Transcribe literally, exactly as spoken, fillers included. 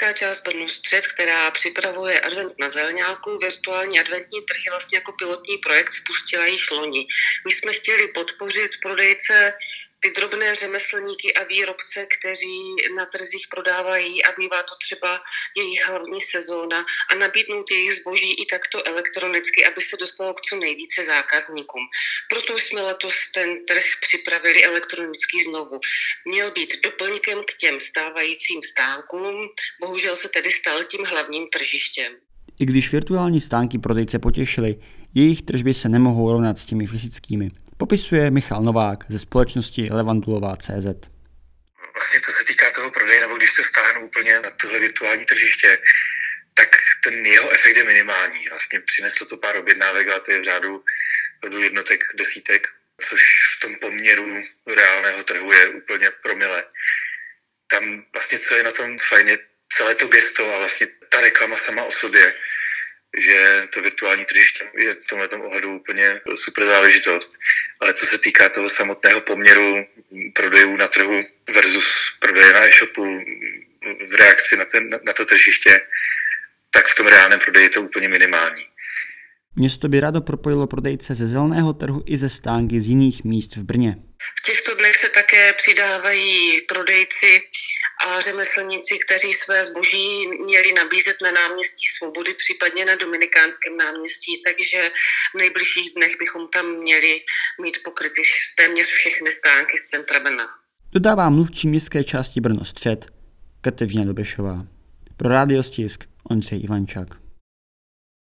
městská část Brno Střed, která připravuje advent na Zeleňáku, virtuální adventní trhy vlastně jako pilotní projekt spustila již loni. My jsme chtěli podpořit prodejce, ty drobné řemeslníky a výrobce, kteří na trzích prodávají a bývá to třeba jejich hlavní sezóna, a nabídnout jejich zboží i takto elektronicky, aby se dostalo k co nejvíce zákazníkům. Proto jsme letos ten trh připravili elektronicky znovu. Měl být doplňkem k těm stávajícím stánkům, bohužel se tedy stal tím hlavním tržištěm. I když virtuální stánky prodejce potěšily, jejich tržby se nemohou rovnat s těmi fyzickými. Popisuje Michal Novák ze společnosti Levandulová tečka cé zet. Vlastně co se týká toho prodeje, nebo když to stáhnu úplně na tohle virtuální tržiště, tak ten jeho efekt je minimální. Vlastně přineslo to pár objednávek, ale to je v řádu jednotek, desítek, což v tom poměru reálného trhu je úplně promile. Tam vlastně, co je na tom fajn, je celé to gesto a vlastně ta reklama sama o sobě, že to virtuální tržiště je v tomhle ohledu úplně super záležitost. Ale co se týká toho samotného poměru prodejů na trhu versus prodeje na e-shopu v reakci na, ten, na to tržiště, tak v tom reálném prodeji je to úplně minimální. Město by rádo propojilo prodejce ze zeleného trhu i ze stánky z jiných míst v Brně. V těchto dnech se také přidávají prodejci a řemeslníci, kteří své zboží měli nabízet na náměstí Svobody, případně na Dominikánském náměstí, takže v nejbližších dnech bychom tam měli mít pokryty téměř všechny stánky z centra Brna. Dodává mluvčí městské části Brno Střed Kateřina Dobešová. Pro Rádio Stisk Ondřej Ivančák.